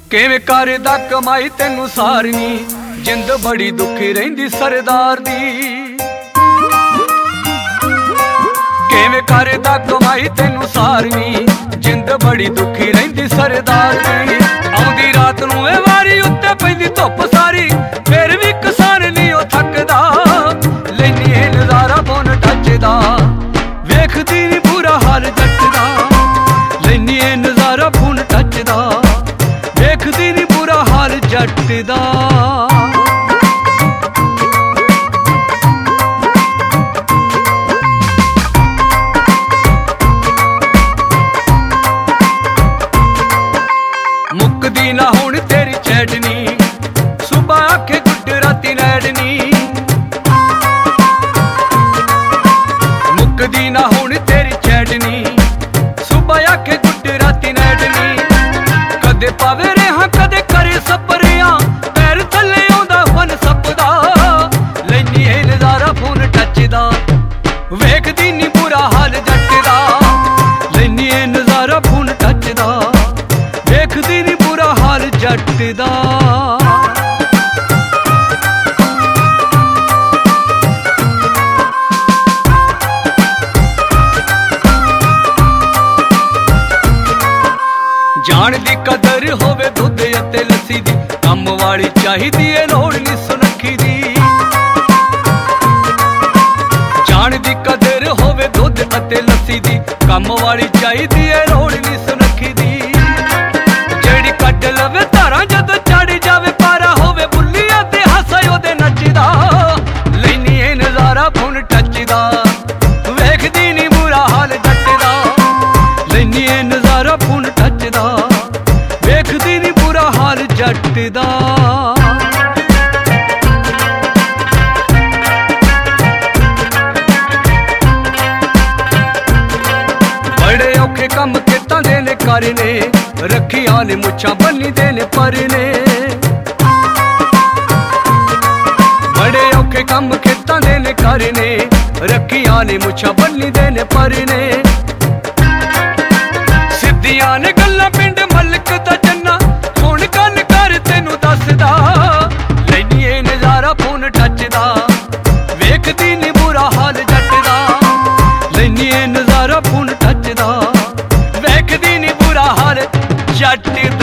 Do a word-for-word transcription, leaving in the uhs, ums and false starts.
ਕਿਵੇਂ ਕਰਦਾ ਕਮਾਈ ਤੈਨੂੰ ਸਾਰਨੀ, ਜਿੰਦ ਬੜੀ ਦੁਖੀ ਰਹਿੰਦੀ ਸਰਦਾਰ ਦੀ। ਕਿਵੇਂ ਕਰਦਾ ਕਮਾਈ ਤੈਨੂੰ ਸਾਰਨੀ, ਜਿੰਦ ਬੜੀ ਦੁਖੀ ਰਹਿੰਦੀ ਸਰਦਾਰ ਦੀ। ਆਉਂਦੀ ਰਾਤ ਨੂੰ ਇਹ ਵਾਰੀ ਉੱਤੇ ਪੈਂਦੀ ਧੁੱਪ ਸਾਰੀ, ਫਿਰ ਵੀ ਕਿਸਾਨ ਨੀ ਉਹ ਥੱਕਦਾ। ਲੈਨੀ ਇਹ ਨਜ਼ਾਰਾ ਫੋਨ ਟੱਚ ਦਾ, ਵੇਖਦੀ ਨੀ ਬੁਰਾ ਹਾਲ ਜੱਟ ਦਾ। ਲੈਨੀ ਇਹ ਨਜ਼ਾਰਾ ਫੋਨ ਟੱਚ ਦਾ, ਵੇਖਦੀ ਨੀ ਬੁਰਾ ਹਾਲ ਜੱਟ ਦਾ। ਮੁੱਕਦੀ ਨਾ ਹੁਣ ਤੇਰੀ ਚੈਟਨੀ, ਸੁਬਾ ਆਖੇ ਗੁੱਡ ਰਾਤੀ ਨੈੜਨੀ। ਮੁੱਕਦੀ ਨਾ ਹੁਣ ਤੇਰੀ ਚੈਟਨੀ, ਸੁਬਾ ਆਖੇ ਗੁੱਡ ਰਾਤੀ ਨੈੜਨੀ। ਕਦੇ ਪਾਵੇ ਰਿਹਾ ਕਦੇ ਕਰੇ ਸਪਰਿਆਂ, ਪੈਰ ਥੱਲੇ ਆਉਂਦਾ ਫਨ ਸੱਪਦਾ। ਲੈਨੀ ਇਹ ਨਜ਼ਾਰਾ ਫੋਨ ਟੱਚ ਦਾ, ਵੇਖਦੀ ਨੀ ਬੁਰਾ ਹਾਲ ਜੱਟ ਦਾ। ਲੈਨੀ ਇਹ ਨਜ਼ਾਰਾ ਫੋਨ ਟੱਚ ਦਾ, ਵੇਖਦੀ ਨੀ ਬੁਰਾ ਹਾਲ ਜੱਟ ਦਾ। ਜਾਣ ਦੀ ਕਦਰ ਹੋਵੇ ਦੁੱਧ ਅਤੇ ਲੱਸੀ ਦੀ, ਕੰਮ ਵਾਲੀ ਚਾਹੀਦੀ ਏ ਲੋੜ ਨੀ ਸੁਨੱਖੀ ਦੀ। ਜਾਣ ਦੀ ਕਦਰ ਹੋਵੇ ਦੁੱਧ ਅਤੇ ਲੱਸੀ ਦੀ, ਕੰਮ ਵਾਲੀ ਚਾਹੀਦੀ ਏ ਲੋੜ ਨੀ ਸੁਨੱਖੀ ਦੀ। ਜਿਹੜੀ ਕੱਢ ਲਵੇ ਧਾਰਾਂ ਜਦੋਂ ਚੜ ਜਾਵੇ ਪਾਰਾ, ਹੋਵੇ ਬੁੱਲੀਆਂ ਤੇ ਹਾਸਾ ਉਹਦੇ ਨੱਚਦਾ। ਲੈਨੀ ਇਹ ਨਜ਼ਾਰਾ ਫੋਨ ਟੱਚ ਦਾ, ਵੇਖਦੀ ਨੀ ਬੁਰਾ ਹਾਲ ਜੱਟ ਦਾ। ਲੈਨੀ ਇਹ ਨਜ਼ਾਰਾ ਫੋਨ ਟੱਚ ਦਾ, ਵੇਖਦੀ ਨੀ ਬੁਰਾ ਹਾਲ ਜੱਟ ਦਾ। ਬੜੇ ਔਖੇ ਕੰਮ ਖੇਤਾਂ ਦੇ ਨੇ ਕਰਨੇ, ਰੱਖੀਆਂ ਨੇ ਮੁੱਛਾਂ ਬੰਨੀ ਦੇ ਨੇ ਪਰਨੇ। ਬੜੇ ਔਖੇ ਕੰਮ ਖੇਤਾਂ ਦੇ ਨੇ ਕਰਨੇ, ਰੱਖੀਆਂ ਨੇ ਮੁੱਛਾਂ ਬੰਨੀ ਦੇ ਨੇ ਪਰਨੇ। ਸਿੱਧੀਆਂ ਨੇ ਗੱਲਾਂ ਪਿੰਡ ਮਲਕ ਦਾ ਜੰਨਾ, ਸੁਣ ਕੰਨ ਕਰ ਤੈਨੂੰ ਦੱਸਦਾ। ਲੈਨੀ ਇਹ ਨਜ਼ਾਰਾ ਫੋਨ ਟੱਚ ਦਾ, ਵੇਖਦੀ ਨੀ ਬੁਰਾ ਹਾਲ ਜੱਟ ਦਾ। ਲੈਨੀ ਇਹ ਨਜ਼ਾਰਾ ਫੋਨ ਟੱਚ ਦਾ, ਵੇਖਦੀ ਨੀ ਬੁਰਾ ਹਾਲ ਜੱਟ